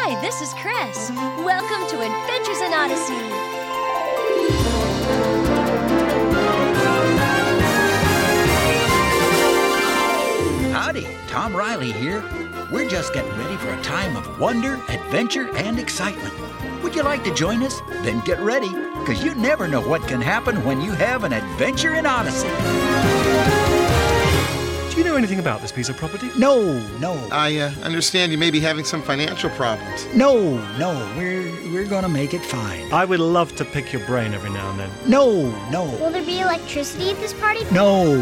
Hi, this is Chris. Welcome to Adventures in Odyssey. Howdy, Tom Riley here. We're just getting ready for a time of wonder, adventure, and excitement. Would you like to join us? Then get ready, because you never know what can happen when you have an adventure in Odyssey. Do you know anything about this piece of property? No. I understand you may be having some financial problems. No, we're gonna make it fine. I would love to pick your brain every now and then. No. Will there be electricity at this party? No.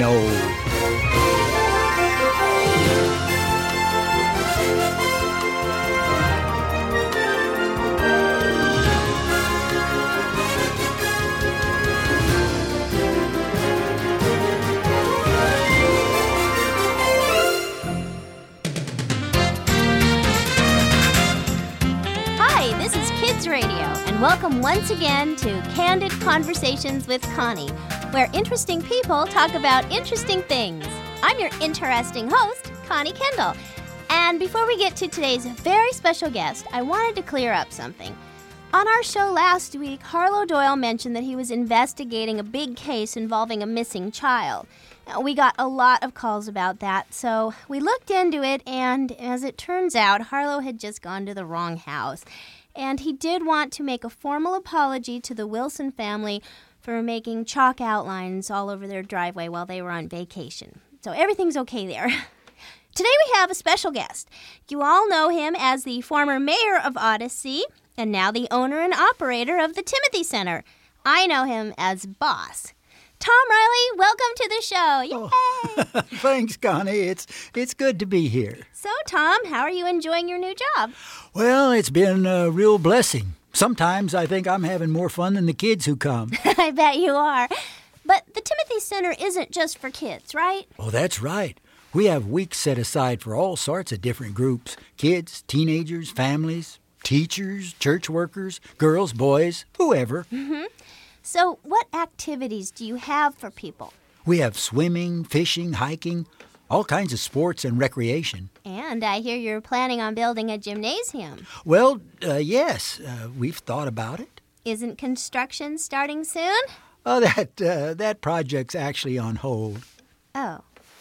Radio, and welcome once again to Candid Conversations with Connie, where interesting people talk about interesting things. I'm your interesting host, Connie Kendall. And before we get to today's very special guest, I wanted to clear up something. On our show last week, Harlow Doyle mentioned that he was investigating a big case involving a missing child. We got a lot of calls about that, so we looked into it, and as it turns out, Harlow had just gone to the wrong house. And he did want to make a formal apology to the Wilson family for making chalk outlines all over their driveway while they were on vacation. So everything's okay there. Today we have a special guest. You all know him as the former mayor of Odyssey and now the owner and operator of the Timothy Center. I know him as Boss. Tom Riley, welcome to the show. Yay! Oh. Thanks, Connie. It's good to be here. So, Tom, how are you enjoying your new job? Well, it's been a real blessing. Sometimes I think I'm having more fun than the kids who come. I bet you are. But the Timothy Center isn't just for kids, right? Oh, that's right. We have weeks set aside for all sorts of different groups. Kids, teenagers, families, teachers, church workers, girls, boys, whoever. Mm-hmm. So what activities do you have for people? We have swimming, fishing, hiking, all kinds of sports and recreation. And I hear you're planning on building a gymnasium. Well, yes, we've thought about it. Isn't construction starting soon? Oh, that project's actually on hold. Oh.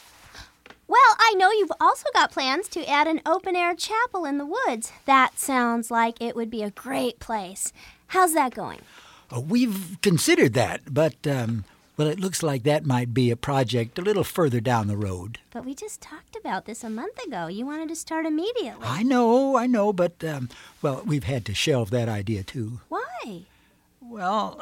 Well, I know you've also got plans to add an open-air chapel in the woods. That sounds like it would be a great place. How's that going? We've considered that, but, well, it looks like that might be a project a little further down the road. But we just talked about this a month ago. You wanted to start immediately. I know, but, well, we've had to shelve that idea, too. Why? Well,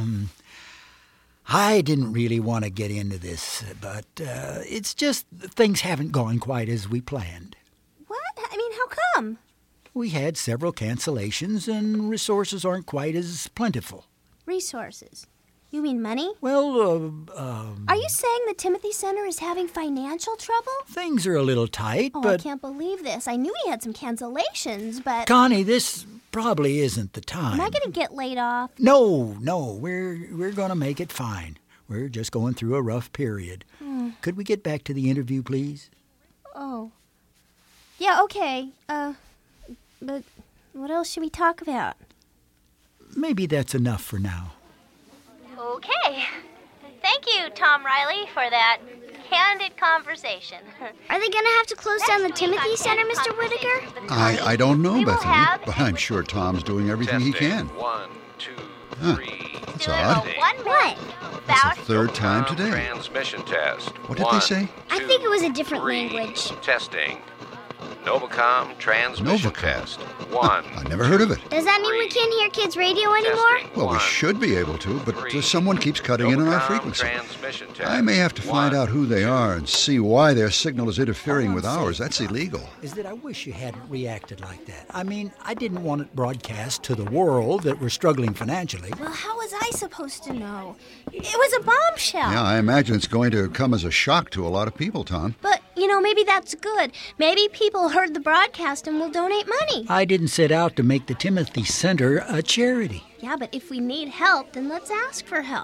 I didn't really want to get into this, but it's just things haven't gone quite as we planned. What? I mean, how come? We had several cancellations, and resources aren't quite as plentiful. Resources? You mean money? Well, Are you saying the Timothy Center is having financial trouble? Things are a little tight, but... I can't believe this. I knew we had some cancellations, but... Connie, this probably isn't the time. Am I going to get laid off? No, we're going to make it fine. We're just going through a rough period. Could we get back to the interview, please? Oh. Yeah, okay. But what else should we talk about? Maybe that's enough for now. Okay. Thank you, Tom Riley, for that candid conversation. Are they going to have to close down the Timothy Center, Mr. Whitaker? I don't know, Bethany, but I'm sure Tom's doing everything he can. 1, 2, 3. That's odd. What? That's the third time today. Transmission test. What did they say? I think it was a different language. Testing. Novacom transmission test. 1. I never heard of it. Does that mean we can't hear kids' radio anymore? Well, we should be able to, but someone keeps cutting in on our frequency. I may have to find out who they are and see why their signal is interfering with ours. That's illegal. Is that I wish you hadn't reacted like that. I mean, I didn't want it broadcast to the world that we're struggling financially. Well, how was I supposed to know? It was a bombshell. Yeah, I imagine it's going to come as a shock to a lot of people, Tom. But, maybe that's good. Maybe people heard the broadcast and will donate money. I didn't set out to make the Timothy Center a charity. Yeah, but if we need help, then let's ask for help.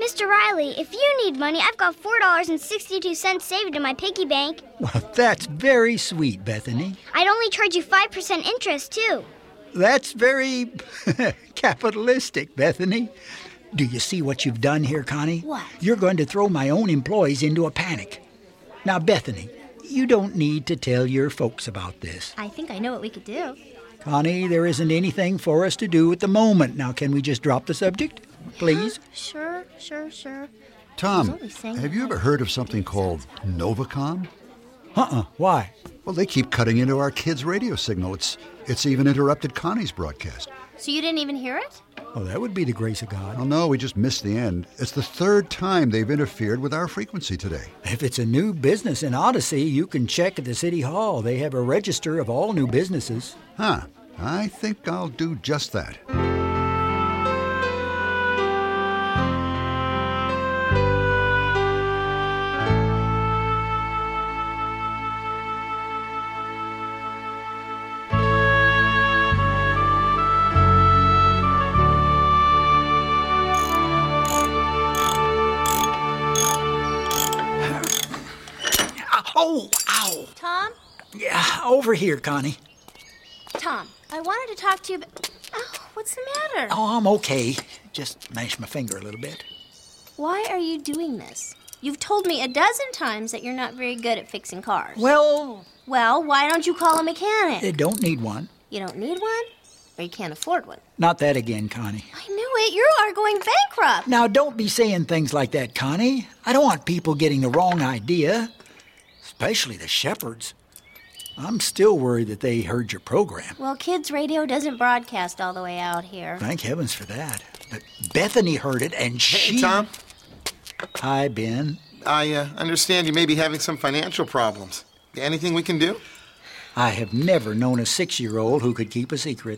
Mr. Riley, if you need money, I've got $4.62 saved in my piggy bank. Well, that's very sweet, Bethany. I'd only charge you 5% interest, too. That's very capitalistic, Bethany. Do you see what you've done here, Connie? What? You're going to throw my own employees into a panic. Now, Bethany, you don't need to tell your folks about this. I think I know what we could do. Connie, there isn't anything for us to do at the moment. Now, can we just drop the subject, please? Sure. Tom, have you ever heard of something called Novacom? Why? Well, they keep cutting into our kids' radio signal. It's even interrupted Connie's broadcast. So you didn't even hear it? Oh, that would be the grace of God. Oh, no, we just missed the end. It's the third time they've interfered with our frequency today. If it's a new business in Odyssey, you can check at the City Hall. They have a register of all new businesses. I think I'll do just that. Oh, ow. Tom? Yeah, over here, Connie. Tom, I wanted to talk to you about... Oh, what's the matter? Oh, I'm okay. Just mashed my finger a little bit. Why are you doing this? You've told me a dozen times that you're not very good at fixing cars. Well, why don't you call a mechanic? they don't need one. You don't need one? Or you can't afford one? Not that again, Connie. I knew it. You are going bankrupt. Now, don't be saying things like that, Connie. I don't want people getting the wrong idea. Especially the Shepherds. I'm still worried that they heard your program. Well, kids' radio doesn't broadcast all the way out here. Thank heavens for that. But Bethany heard it, and she... Hey, Tom. Hi, Ben. I understand you may be having some financial problems. Anything we can do? I have never known a 6-year-old who could keep a secret.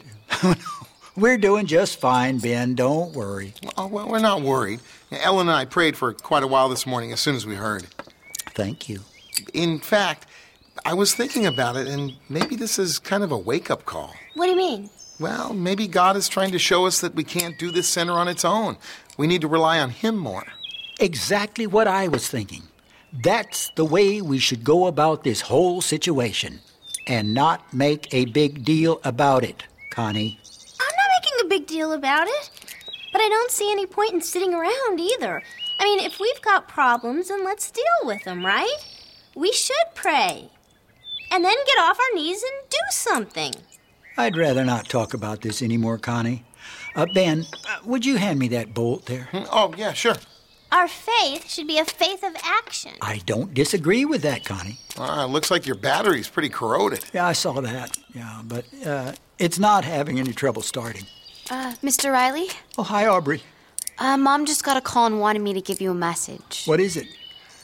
We're doing just fine, Ben. Don't worry. Well, we're not worried. Ellen and I prayed for quite a while this morning as soon as we heard. Thank you. In fact, I was thinking about it, and maybe this is kind of a wake-up call. What do you mean? Well, maybe God is trying to show us that we can't do this center on its own. We need to rely on Him more. Exactly what I was thinking. That's the way we should go about this whole situation, and not make a big deal about it, Connie. I'm not making a big deal about it. But I don't see any point in sitting around either. I mean, if we've got problems, then let's deal with them, right? We should pray. And then get off our knees and do something. I'd rather not talk about this anymore, Connie. Ben, would you hand me that bolt there? Oh, yeah, sure. Our faith should be a faith of action. I don't disagree with that, Connie. Looks like your battery's pretty corroded. Yeah, I saw that. Yeah, but it's not having any trouble starting. Mr. Riley? Oh, hi, Aubrey. Mom just got a call and wanted me to give you a message. What is it?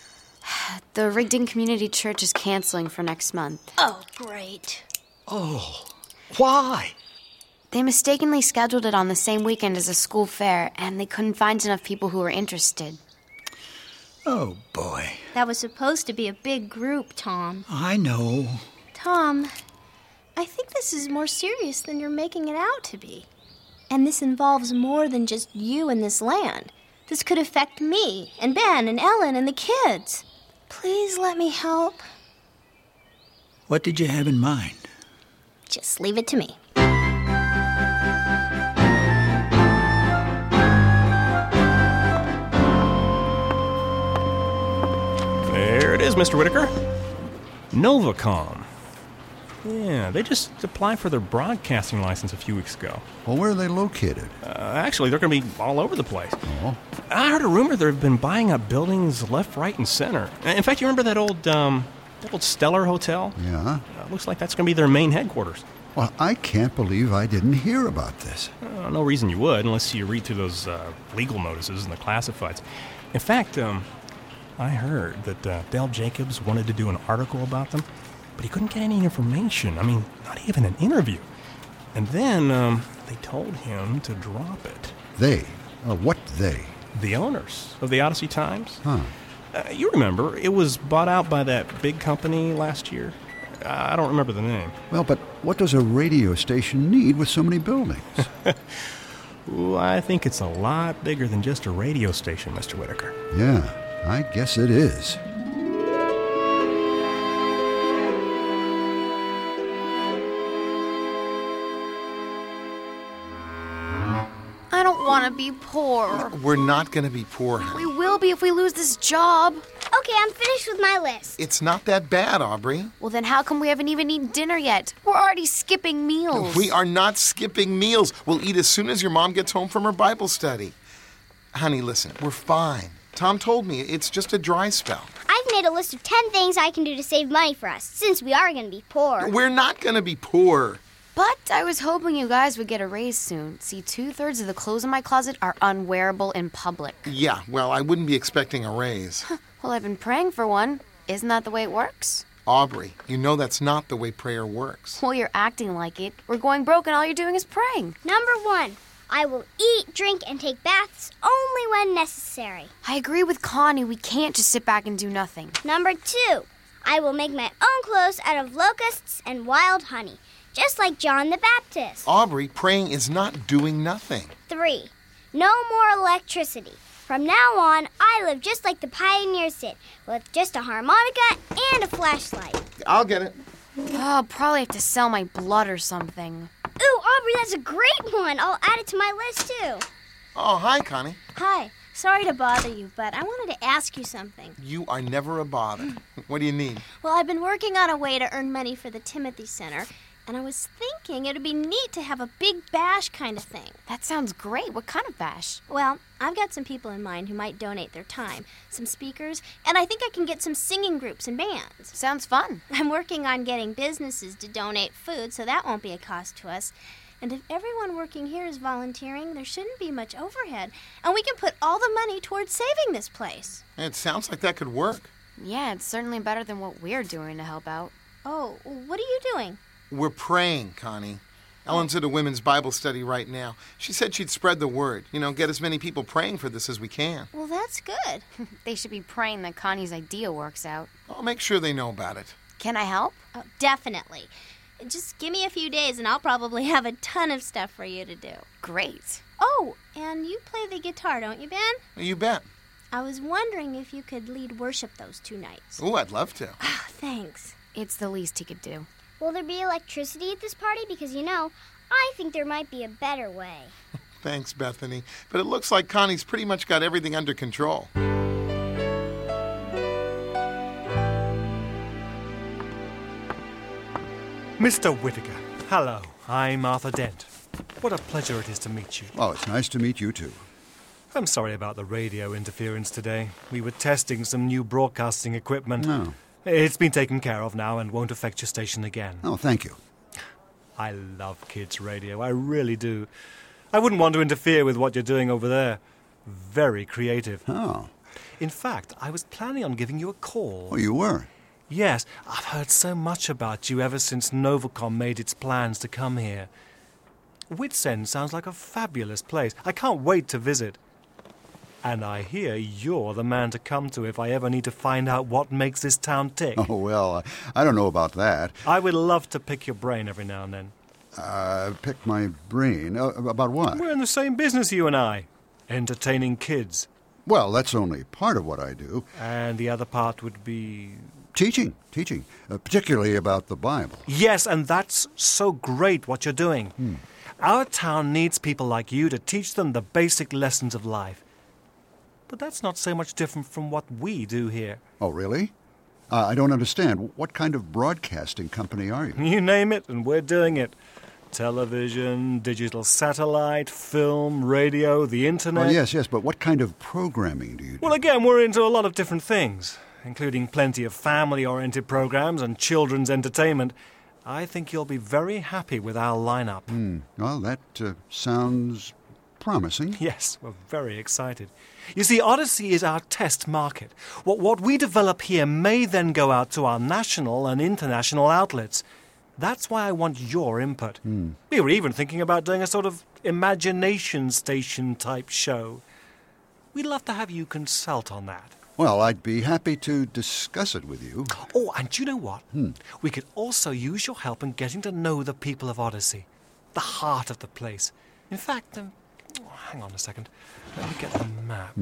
The Rigdon Community Church is canceling for next month. Oh, great. Oh, why? They mistakenly scheduled it on the same weekend as a school fair, and they couldn't find enough people who were interested. Oh, boy. That was supposed to be a big group, Tom. I know. Tom, I think this is more serious than you're making it out to be. And this involves more than just you and this land. This could affect me, and Ben, and Ellen, and the kids. Please let me help. What did you have in mind? Just leave it to me. There it is, Mr. Whitaker. Novacom. Yeah, they just applied for their broadcasting license a few weeks ago. Well, where are they located? Actually, they're going to be all over the place. Oh. I heard a rumor they've been buying up buildings left, right, and center. In fact, you remember that old Stellar Hotel? Yeah. Looks like that's going to be their main headquarters. Well, I can't believe I didn't hear about this. No reason you would, unless you read through those legal notices and the classifieds. In fact, I heard that Dale Jacobs wanted to do an article about them, but he couldn't get any information. I mean, not even an interview. And then they told him to drop it. They? What they? The owners of the Odyssey Times. Huh. You remember, it was bought out by that big company last year. I don't remember the name. Well, but what does a radio station need with so many buildings? Ooh, I think it's a lot bigger than just a radio station, Mr. Whitaker. Yeah, I guess it is. I don't want to be poor. We're not going to be poor, honey. We will be if we lose this job. Okay, I'm finished with my list. It's not that bad, Aubrey. Well, then how come we haven't even eaten dinner yet? We're already skipping meals. We are not skipping meals. We'll eat as soon as your mom gets home from her Bible study. Honey, listen, we're fine. Tom told me it's just a dry spell. I've made a list of 10 things I can do to save money for us, since we are going to be poor. We're not going to be poor. But I was hoping you guys would get a raise soon. See, 2/3 of the clothes in my closet are unwearable in public. Yeah, well, I wouldn't be expecting a raise. Well, I've been praying for one. Isn't that the way it works? Aubrey, you know that's not the way prayer works. Well, you're acting like it. We're going broke and all you're doing is praying. Number 1, I will eat, drink, and take baths only when necessary. I agree with Connie. We can't just sit back and do nothing. Number 2, I will make my own clothes out of locusts and wild honey, just like John the Baptist. Aubrey, praying is not doing nothing. 3, no more electricity. From now on, I live just like the pioneers did, with just a harmonica and a flashlight. I'll get it. Oh, I'll probably have to sell my blood or something. Ooh, Aubrey, that's a great one. I'll add it to my list, too. Oh, hi, Connie. Hi. Sorry to bother you, but I wanted to ask you something. You are never a bother. What do you need? Well, I've been working on a way to earn money for the Timothy Center, and I was thinking it would be neat to have a big bash kind of thing. That sounds great. What kind of bash? Well, I've got some people in mind who might donate their time, some speakers, and I think I can get some singing groups and bands. Sounds fun. I'm working on getting businesses to donate food, so that won't be a cost to us. And if everyone working here is volunteering, there shouldn't be much overhead, and we can put all the money towards saving this place. It sounds like that could work. Yeah, it's certainly better than what we're doing to help out. Oh, what are you doing? We're praying, Connie. Ellen's at a women's Bible study right now. She said she'd spread the word. Get as many people praying for this as we can. Well, that's good. They should be praying that Connie's idea works out. I'll make sure they know about it. Can I help? Oh, definitely. Just give me a few days and I'll probably have a ton of stuff for you to do. Great. Oh, and you play the guitar, don't you, Ben? You bet. I was wondering if you could lead worship those 2 nights. Oh, I'd love to. Oh, thanks. It's the least he could do. Will there be electricity at this party? Because, I think there might be a better way. Thanks, Bethany. But it looks like Connie's pretty much got everything under control. Mr. Whitaker, hello. I'm Arthur Dent. What a pleasure it is to meet you. Oh, it's nice to meet you, too. I'm sorry about the radio interference today. We were testing some new broadcasting equipment. No. It's been taken care of now and won't affect your station again. Oh, thank you. I love kids' radio. I really do. I wouldn't want to interfere with what you're doing over there. Very creative. Oh. In fact, I was planning on giving you a call. Oh, you were? Yes, I've heard so much about you ever since Novacom made its plans to come here. Witsend sounds like a fabulous place. I can't wait to visit. And I hear you're the man to come to if I ever need to find out what makes this town tick. Oh, well, I don't know about that. I would love to pick your brain every now and then. Pick my brain? About what? We're in the same business, you and I. Entertaining kids. Well, that's only part of what I do. And the other part would be... Teaching, particularly about the Bible. Yes, and that's so great what you're doing. Our town needs people like you to teach them the basic lessons of life. But that's not so much different from what we do here. Oh, really? I don't understand. What kind of broadcasting company are you? You name it, and we're doing it. Television, digital satellite, film, radio, the internet. Oh, yes, but what kind of programming do you do? Well, again, we're into a lot of different things, including plenty of family-oriented programs and children's entertainment. I think you'll be very happy with our lineup. Well, that sounds promising. Yes, we're very excited. You see, Odyssey is our test market. What we develop here may then go out to our national and international outlets. That's why I want your input. We were even thinking about doing a sort of imagination station type show. We'd love to have you consult on that. Well, I'd be happy to discuss it with you. Oh, and you know what? We could also use your help in getting to know the people of Odyssey, the heart of the place. In fact, hang on a second. Let me get the map.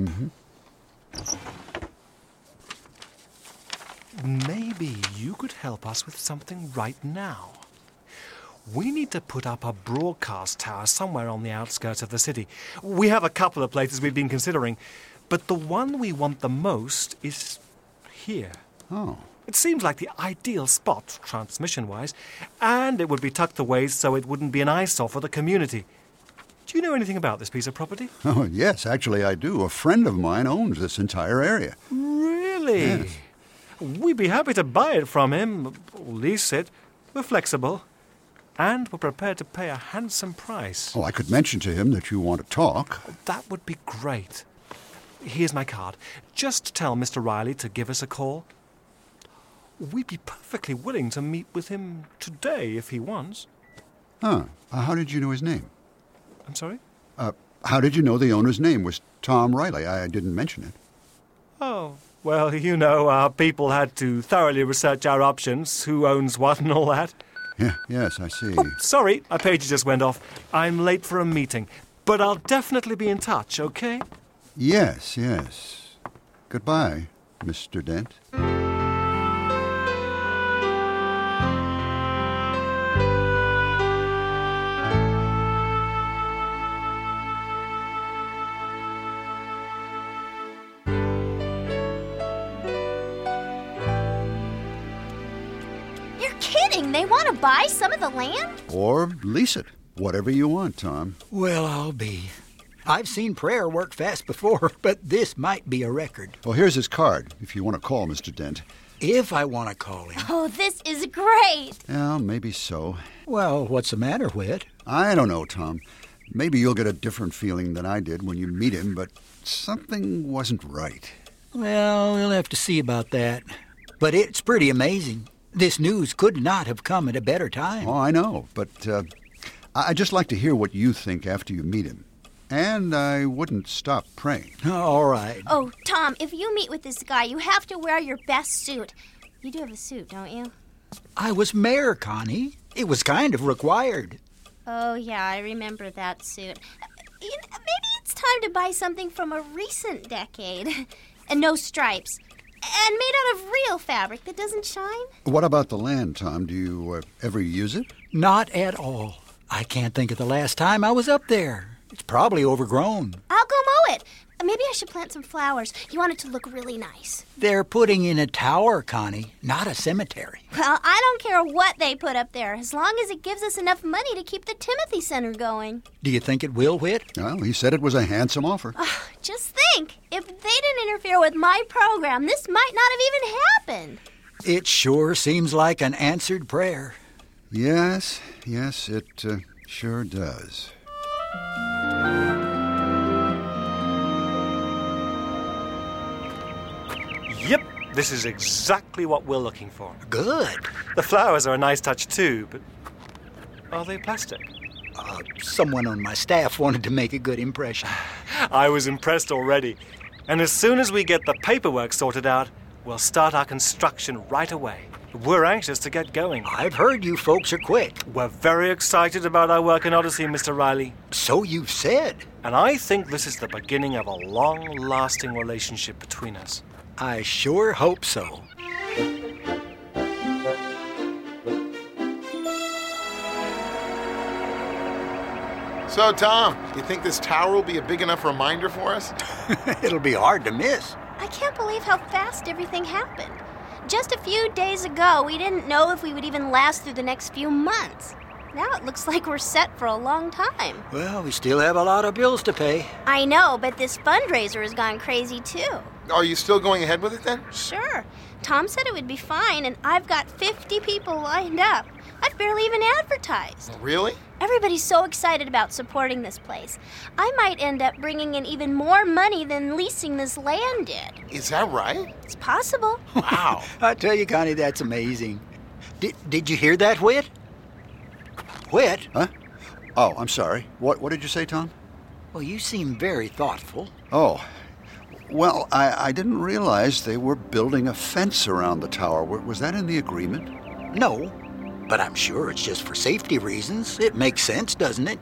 Maybe you could help us with something right now. We need to put up a broadcast tower somewhere on the outskirts of the city. We have a couple of places we've been considering, but the one we want the most is here. Oh. It seems like the ideal spot, transmission-wise, and it would be tucked away so it wouldn't be an eyesore for the community. Do you know anything about this piece of property? Oh, yes, actually I do. A friend of mine owns this entire area. Really? Yes. We'd be happy to buy it from him, lease it. We're flexible. And we're prepared to pay a handsome price. Oh, I could mention to him that you want to talk. That would be great. Here's my card. Just tell Mr. Riley to give us a call. We'd be perfectly willing to meet with him today if he wants. Huh. How did you know his name? I'm sorry? How did you know the owner's name was Tom Riley? I didn't mention it. Oh, well, you know, our people had to thoroughly research our options, who owns what and all that. Yeah, yes, I see. Oh, sorry, my page just went off. I'm late for a meeting, but I'll definitely be in touch, okay? Yes, yes. Goodbye, Mr. Dent. They want to buy some of the land? Or lease it. Whatever you want, Tom. Well, I'll be. I've seen prayer work fast before, but this might be a record. Well, here's his card, if you want to call Mr. Dent. If I want to call him. Oh, this is great. Yeah, maybe so. Well, what's the matter, Whit? I don't know, Tom. Maybe you'll get a different feeling than I did when you meet him, but something wasn't right. Well, we'll have to see about that. But it's pretty amazing. This news could not have come at a better time. Oh, I know, but I'd just like to hear what you think after you meet him. And I wouldn't stop praying. All right. Oh, Tom, if you meet with this guy, you have to wear your best suit. You do have a suit, don't you? I was mayor, Connie. It was kind of required. Oh, yeah, I remember that suit. Maybe it's time to buy something from a recent decade. And no stripes. And made out of real fabric that doesn't shine? What about the land, Tom? Do you ever use it? Not at all. I can't think of the last time I was up there. It's probably overgrown. I'll go mow it. Maybe I should plant some flowers. You want it to look really nice. They're putting in a tower, Connie, not a cemetery. Well, I don't care what they put up there, as long as it gives us enough money to keep the Timothy Center going. Do you think it will, Whit? Well, he said it was a handsome offer. Just think, if they didn't interfere with my program, this might not have even happened. It sure seems like an answered prayer. Yes, it sure does. Yep, this is exactly what we're looking for. Good. The flowers are a nice touch too, but are they plastic? Someone on my staff wanted to make a good impression. I was impressed already. And as soon as we get the paperwork sorted out, we'll start our construction right away. We're anxious to get going. I've heard you folks are quick. We're very excited about our work in Odyssey, Mr. Riley. So you've said. And I think this is the beginning of a long-lasting relationship between us. I sure hope so. So, Tom, you think this tower will be a big enough reminder for us? It'll be hard to miss. I can't believe how fast everything happened. Just a few days ago, we didn't know if we would even last through the next few months. Now it looks like we're set for a long time. Well, we still have a lot of bills to pay. I know, but this fundraiser has gone crazy, too. Are you still going ahead with it, then? Sure. Tom said it would be fine, and I've got 50 people lined up. I've barely even advertised. Really? Everybody's so excited about supporting this place. I might end up bringing in even more money than leasing this land did. Is that right? It's possible. Wow. I tell you, Connie, that's amazing. Did you hear that, Whit? Whit? Huh? Oh, I'm sorry. What did you say, Tom? Well, you seem very thoughtful. Oh, well, I didn't realize they were building a fence around the tower. Was that in the agreement? No, but I'm sure it's just for safety reasons. It makes sense, doesn't it?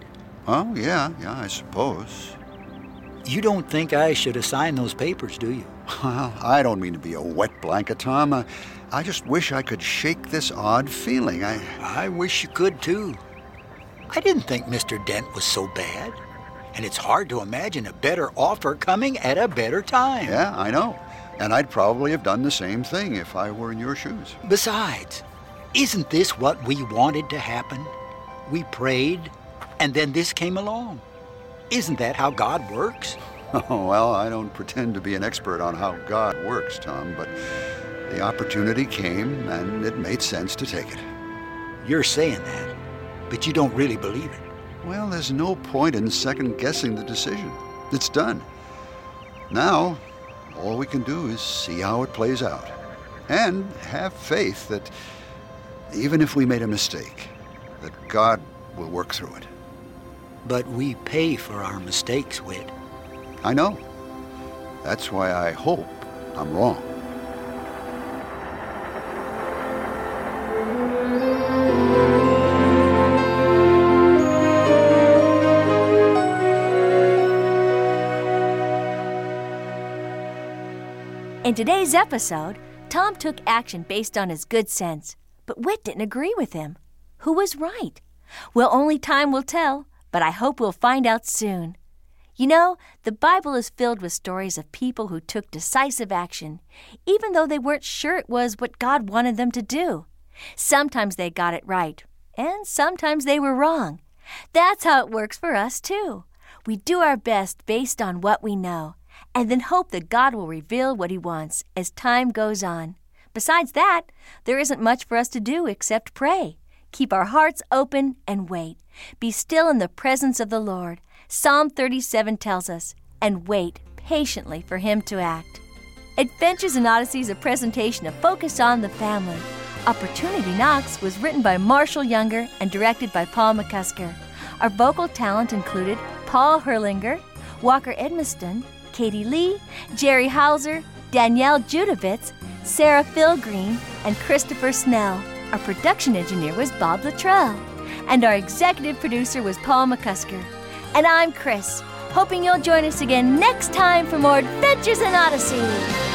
Oh, yeah, I suppose. You don't think I should have signed those papers, do you? Well, I don't mean to be a wet blanket, Tom. I just wish I could shake this odd feeling. I wish you could, too. I didn't think Mr. Dent was so bad. And it's hard to imagine a better offer coming at a better time. Yeah, I know. And I'd probably have done the same thing if I were in your shoes. Besides, isn't this what we wanted to happen? We prayed, and then this came along. Isn't that how God works? Oh, well, I don't pretend to be an expert on how God works, Tom, but the opportunity came, and it made sense to take it. You're saying that, but you don't really believe it. Well, there's no point in second-guessing the decision. It's done. Now, all we can do is see how it plays out, and have faith that even if we made a mistake, that God will work through it. But we pay for our mistakes, Whit. I know. That's why I hope I'm wrong. In today's episode, Tom took action based on his good sense, but Whit didn't agree with him. Who was right? Well, only time will tell, but I hope we'll find out soon. You know, the Bible is filled with stories of people who took decisive action, even though they weren't sure it was what God wanted them to do. Sometimes they got it right, and sometimes they were wrong. That's how it works for us, too. We do our best based on what we know, and then hope that God will reveal what He wants as time goes on. Besides that, there isn't much for us to do except pray. Keep our hearts open and wait. Be still in the presence of the Lord. Psalm 37 tells us, and wait patiently for Him to act. Adventures in Odyssey is a presentation of Focus on the Family. Opportunity Knocks was written by Marshall Younger and directed by Paul McCusker. Our vocal talent included Paul Herlinger, Walker Edmiston, Katie Lee, Jerry Hauser, Danielle Judovitz, Sarah Philgreen, and Christopher Snell. Our production engineer was Bob Luttrell. And our executive producer was Paul McCusker. And I'm Chris, hoping you'll join us again next time for more Adventures in Odyssey.